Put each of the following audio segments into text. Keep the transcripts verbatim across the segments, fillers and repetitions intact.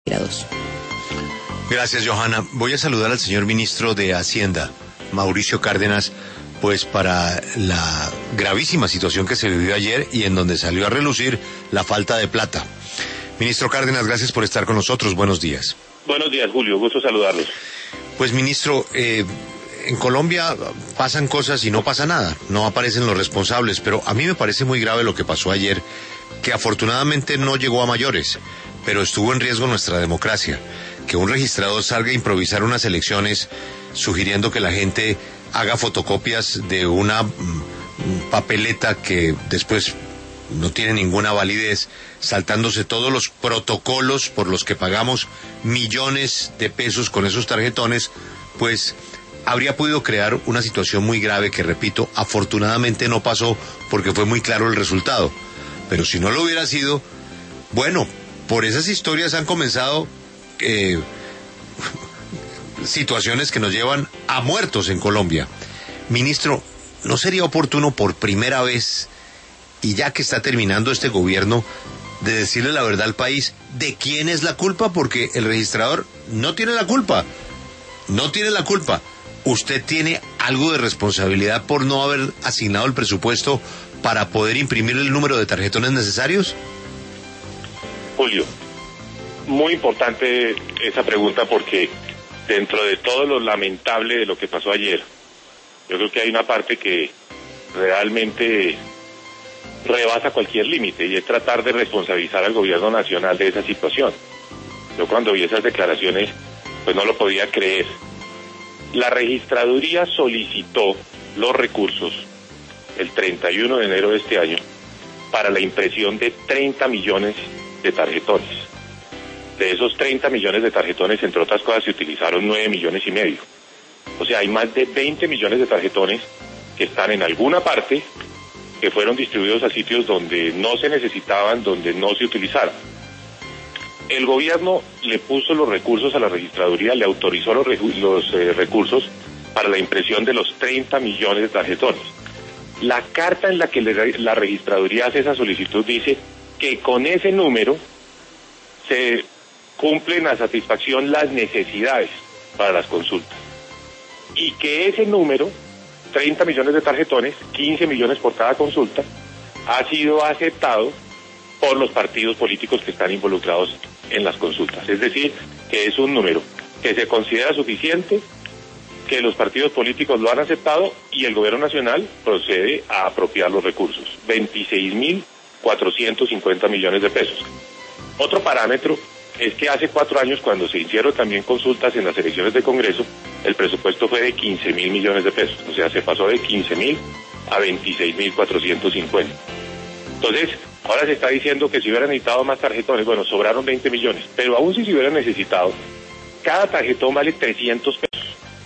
Gracias, Johanna. Voy a saludar al señor ministro de Hacienda, Mauricio Cárdenas, pues para la gravísima situación que se vivió ayer y en donde salió a relucir la falta de plata. Ministro Cárdenas, gracias por estar con nosotros. Buenos días. Buenos días, Julio. Gusto saludarlos. Pues, ministro, eh, en Colombia pasan cosas y no pasa nada. No aparecen los responsables, pero a mí me parece muy grave lo que pasó ayer, que afortunadamente no llegó a mayores, pero estuvo en riesgo nuestra democracia. Que un registrador salga a improvisar unas elecciones sugiriendo que la gente haga fotocopias de una mm, papeleta que después no tiene ninguna validez, saltándose todos los protocolos por los que pagamos millones de pesos con esos tarjetones, pues habría podido crear una situación muy grave que, repito, afortunadamente no pasó porque fue muy claro el resultado. Pero si no lo hubiera sido, bueno, por esas historias han comenzado Eh, situaciones que nos llevan a muertos en Colombia. Ministro, ¿no sería oportuno por primera vez, y ya que está terminando este gobierno, de decirle la verdad al país de quién es la culpa? Porque el registrador no tiene la culpa, no tiene la culpa. ¿Usted tiene algo de responsabilidad por no haber asignado el presupuesto para poder imprimir el número de tarjetones necesarios? Julio, muy importante esa pregunta porque dentro de todo lo lamentable de lo que pasó ayer, yo creo que hay una parte que realmente rebasa cualquier límite y es tratar de responsabilizar al gobierno nacional de esa situación. Yo cuando vi esas declaraciones, pues no lo podía creer. La registraduría solicitó los recursos el treinta y uno de enero de este año para la impresión de treinta millones de tarjetones. De esos treinta millones de tarjetones, entre otras cosas, se utilizaron nueve millones y medio. O sea, hay más de veinte millones de tarjetones que están en alguna parte, que fueron distribuidos a sitios donde no se necesitaban, donde no se utilizaron. El gobierno le puso los recursos a la registraduría, le autorizó los, los eh, recursos para la impresión de los treinta millones de tarjetones. La carta en la que le, la registraduría hace esa solicitud dice que con ese número se cumplen a satisfacción las necesidades para las consultas. Y que ese número, treinta millones de tarjetones, quince millones por cada consulta, ha sido aceptado por los partidos políticos que están involucrados en las consultas. Es decir, que es un número que se considera suficiente, que los partidos políticos lo han aceptado y el gobierno nacional procede a apropiar los recursos. veintiséis mil cuatrocientos cincuenta millones de pesos. Otro parámetro es que hace cuatro años, cuando se hicieron también consultas en las elecciones de Congreso, el presupuesto fue de quince mil millones de pesos. O sea, se pasó de quince mil a veintiséis mil cuatrocientos cincuenta. Entonces, ahora se está diciendo que si hubieran necesitado más tarjetones, bueno, sobraron veinte millones. Pero aún si se hubieran necesitado, cada tarjetón vale trescientos pesos.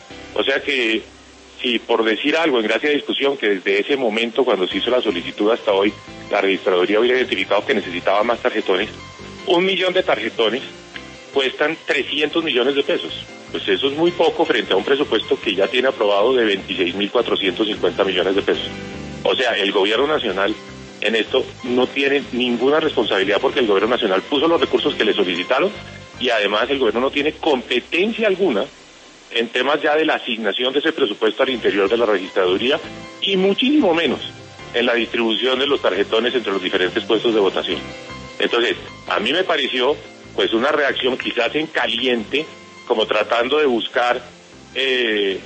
O sea que, si por decir algo, en gracia de discusión, que desde ese momento, cuando se hizo la solicitud hasta hoy, la registraduría hubiera identificado que necesitaba más tarjetones, un millón de tarjetones cuestan trescientos millones de pesos. Pues eso es muy poco frente a un presupuesto que ya tiene aprobado de veintiséis mil cuatrocientos cincuenta millones de pesos. O sea, el gobierno nacional en esto no tiene ninguna responsabilidad porque el gobierno nacional puso los recursos que le solicitaron y además el gobierno no tiene competencia alguna en temas ya de la asignación de ese presupuesto al interior de la registraduría y muchísimo menos en la distribución de los tarjetones entre los diferentes puestos de votación. Entonces, a mí me pareció pues una reacción quizás en caliente, como tratando de buscar eh,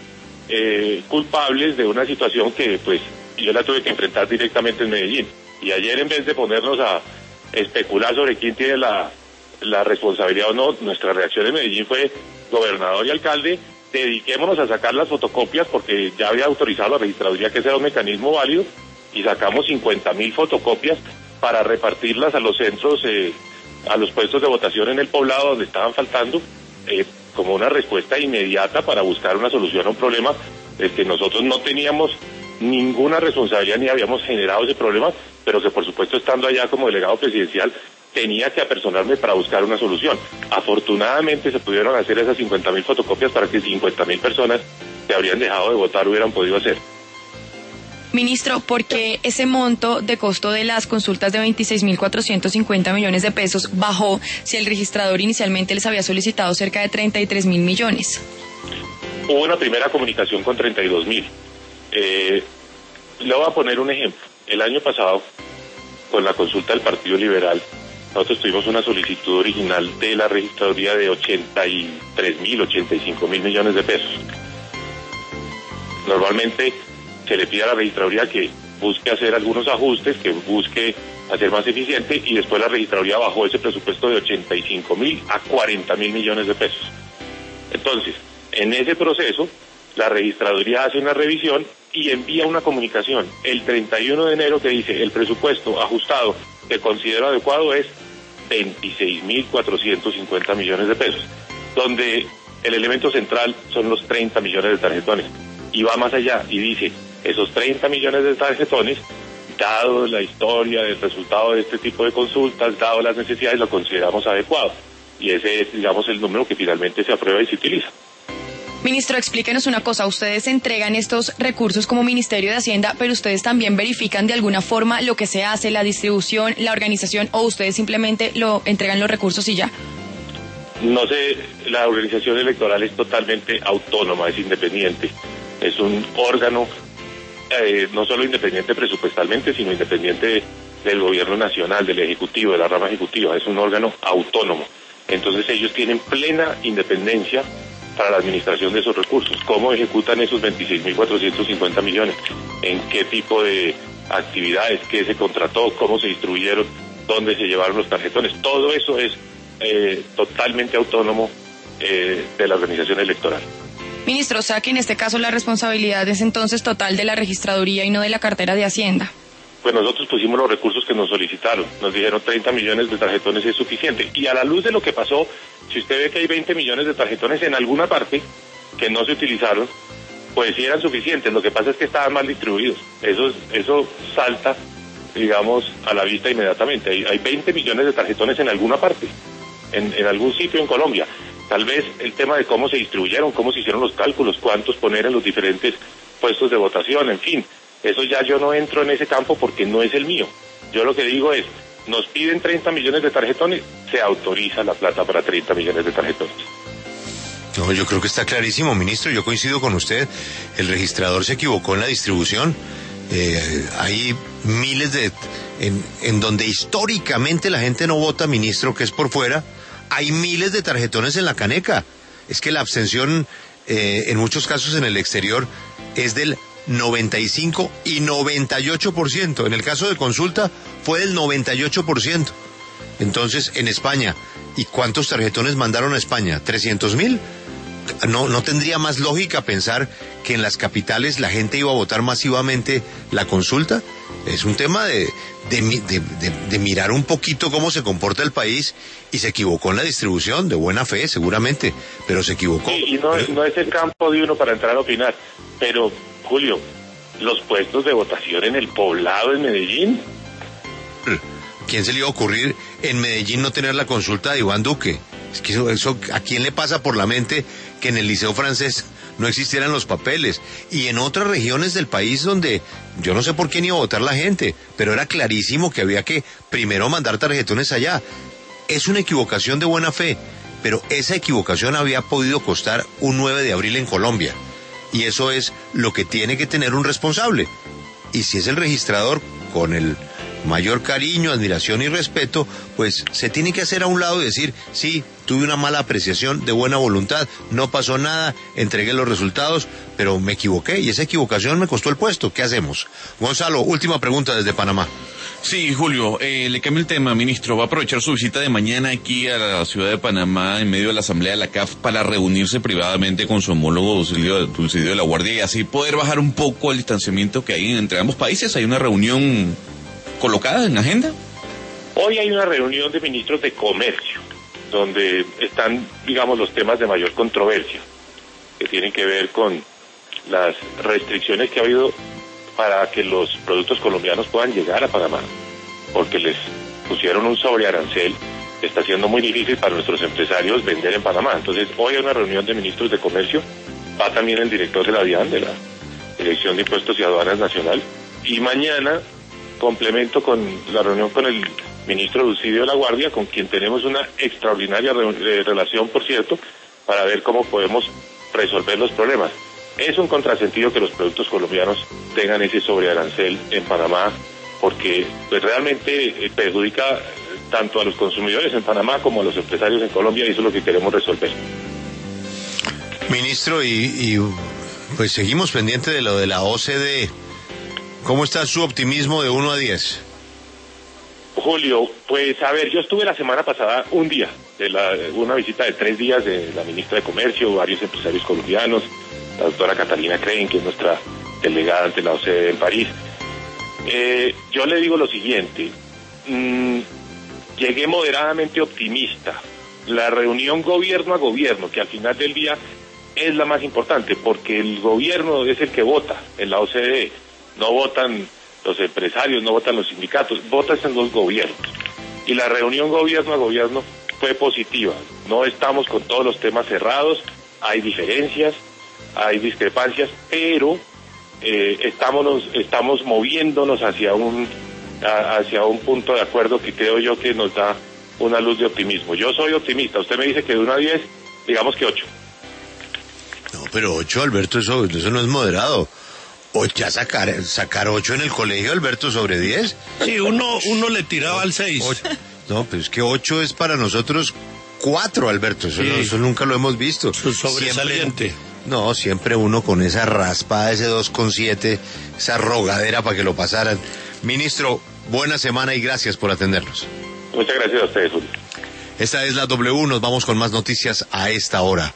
eh, culpables de una situación que pues yo la tuve que enfrentar directamente en Medellín. Y ayer, en vez de ponernos a especular sobre quién tiene la, la responsabilidad o no, nuestra reacción en Medellín fue: gobernador y alcalde, dediquémonos a sacar las fotocopias, porque ya había autorizado la registraduría que ese era un mecanismo válido, y sacamos cincuenta mil fotocopias para repartirlas a los centros, eh, a los puestos de votación en el poblado donde estaban faltando, eh, como una respuesta inmediata para buscar una solución a un problema eh, que nosotros no teníamos ninguna responsabilidad ni habíamos generado ese problema, pero que por supuesto, estando allá como delegado presidencial, tenía que apersonarme para buscar una solución. Afortunadamente se pudieron hacer esas cincuenta mil fotocopias para que cincuenta mil personas que habrían dejado de votar hubieran podido hacer. Ministro, ¿por qué ese monto de costo de las consultas de veintiséis mil cuatrocientos cincuenta millones de pesos bajó si el registrador inicialmente les había solicitado cerca de treinta y tres mil millones? Hubo una primera comunicación con treinta y dos mil. Eh, le voy a poner un ejemplo. El año pasado, con la consulta del Partido Liberal, nosotros tuvimos una solicitud original de la registraduría de ochenta y tres mil, ochenta y cinco mil millones de pesos. Normalmente se le pide a la registraduría que busque hacer algunos ajustes, que busque hacer más eficiente, y después la registraduría bajó ese presupuesto de ochenta y cinco mil a cuarenta mil millones de pesos. Entonces, en ese proceso, la registraduría hace una revisión y envía una comunicación el treinta y uno de enero que dice: el presupuesto ajustado que considero adecuado es veintiséis mil cuatrocientos cincuenta millones de pesos, donde el elemento central son los treinta millones de tarjetones, y va más allá y dice: esos treinta millones de tarjetones, dado la historia del resultado de este tipo de consultas, dado las necesidades, lo consideramos adecuado, y ese es, digamos, el número que finalmente se aprueba y se utiliza. Ministro, explíquenos una cosa, ustedes entregan estos recursos como Ministerio de Hacienda, pero ustedes también verifican de alguna forma lo que se hace, la distribución, la organización, o ustedes simplemente lo entregan los recursos y ya. No sé, la organización electoral es totalmente autónoma, es independiente, es un órgano eh, no solo independiente presupuestalmente, sino independiente del gobierno nacional, del ejecutivo, de la rama ejecutiva, es un órgano autónomo. Entonces ellos tienen plena independencia para la administración de esos recursos. ¿Cómo ejecutan esos veintiséis mil cuatrocientos cincuenta millones? ¿En qué tipo de actividades? ¿Qué se contrató? ¿Cómo se distribuyeron? ¿Dónde se llevaron los tarjetones? Todo eso es eh, totalmente autónomo eh, de la organización electoral. Ministro, o sea que en este caso la responsabilidad es entonces total de la registraduría y no de la cartera de Hacienda. Pues nosotros pusimos los recursos que nos solicitaron. Nos dijeron treinta millones de tarjetones es suficiente. Y a la luz de lo que pasó, si usted ve que hay veinte millones de tarjetones en alguna parte que no se utilizaron, pues sí eran suficientes. Lo que pasa es que estaban mal distribuidos. Eso, eso salta, digamos, a la vista inmediatamente. Hay, hay veinte millones de tarjetones en alguna parte, en, en algún sitio en Colombia. Tal vez el tema de cómo se distribuyeron, cómo se hicieron los cálculos, cuántos poner en los diferentes puestos de votación, en fin. Eso ya yo no entro en ese campo porque no es el mío. Yo lo que digo es, nos piden treinta millones de tarjetones, se autoriza la plata para treinta millones de tarjetones. No, yo creo que está clarísimo, ministro, yo coincido con usted, el registrador se equivocó en la distribución, eh, hay miles de... En, en donde históricamente la gente no vota, ministro, que es por fuera, hay miles de tarjetones en la caneca. Es que la abstención, eh, en muchos casos en el exterior, es del noventa y cinco y noventa y ocho por ciento. En el caso de consulta fue del noventa y ocho por ciento. Entonces, en España, ¿y cuántos tarjetones mandaron a España? ¿trescientos mil? No, no tendría más lógica pensar que en las capitales la gente iba a votar masivamente la consulta. Es un tema de, de, de, de, de mirar un poquito cómo se comporta el país, y se equivocó en la distribución, de buena fe seguramente, pero se equivocó. Sí, y no, no es el campo de uno para entrar a opinar, pero Julio, los puestos de votación en el poblado de Medellín. ¿Quién se le iba a ocurrir en Medellín no tener la consulta de Iván Duque? Es que eso, eso, ¿a quién le pasa por la mente que en el Liceo Francés no existieran los papeles? Y en otras regiones del país donde yo no sé por quién iba a votar la gente, pero era clarísimo que había que primero mandar tarjetones allá. Es una equivocación de buena fe, pero esa equivocación había podido costar un nueve de abril en Colombia. Y eso es lo que tiene que tener un responsable. Y si es el registrador, con el mayor cariño, admiración y respeto, pues se tiene que hacer a un lado y decir: sí, tuve una mala apreciación, de buena voluntad, no pasó nada, entregué los resultados, pero me equivoqué y esa equivocación me costó el puesto. ¿Qué hacemos? Gonzalo, última pregunta desde Panamá. Sí, Julio, eh, le cambio el tema, ministro. Va a aprovechar su visita de mañana aquí a la ciudad de Panamá en medio de la asamblea de la C A F para reunirse privadamente con su homólogo Dulcidio, Dulcidio de la Guardia y así poder bajar un poco el distanciamiento que hay entre ambos países. ¿Hay una reunión colocada en agenda? Hoy hay una reunión de ministros de comercio donde están, digamos, los temas de mayor controversia que tienen que ver con las restricciones que ha habido para que los productos colombianos puedan llegar a Panamá, porque les pusieron un sobrearancel que está siendo muy difícil para nuestros empresarios vender en Panamá. Entonces, hoy hay una reunión de ministros de comercio, va también el director de la DIAN, de la Dirección de Impuestos y Aduanas Nacional, Y mañana complemento con la reunión con el ministro Lucidio de la Guardia, con quien tenemos una extraordinaria re- relación, por cierto, para ver cómo podemos resolver los problemas. Es un contrasentido que los productos colombianos tengan ese sobrearancel en Panamá, porque pues realmente eh, perjudica tanto a los consumidores en Panamá como a los empresarios en Colombia, y eso es lo que queremos resolver. Ministro, y, y pues seguimos pendiente de lo de la O C D. ¿Cómo está su optimismo de uno a diez? Julio, pues a ver, yo estuve la semana pasada un día, de la, una visita de tres días de la ministra de Comercio, varios empresarios colombianos, la doctora Catalina Crane, que es nuestra delegada ante la O C D en París. Eh, yo le digo lo siguiente, mmm, llegué moderadamente optimista. La reunión gobierno a gobierno, que al final del día es la más importante, porque el gobierno es el que vota en la O C D, no votan los empresarios, no votan los sindicatos, votan los gobiernos. Y la reunión gobierno a gobierno fue positiva. No estamos con todos los temas cerrados, hay diferencias, hay discrepancias, pero eh, estamos, estamos moviéndonos hacia un, a, hacia un punto de acuerdo que creo yo que nos da una luz de optimismo. Yo soy optimista, usted me dice que de uno a diez, digamos que ocho. No, pero ocho, Alberto, eso, eso no es moderado. O ya sacar, sacar ocho en el colegio, Alberto, sobre diez. Sí, uno, uno le tiraba al seis. No, pero es que ocho es para nosotros cuatro, Alberto. Eso, Sí. no, eso nunca lo hemos visto. Su sobresaliente. Siempre, no, siempre uno con esa raspada, ese dos coma siete, esa rogadera para que lo pasaran. Ministro, buena semana y gracias por atendernos. Muchas gracias a ustedes, Julio. Esta es la W, nos vamos con más noticias a esta hora.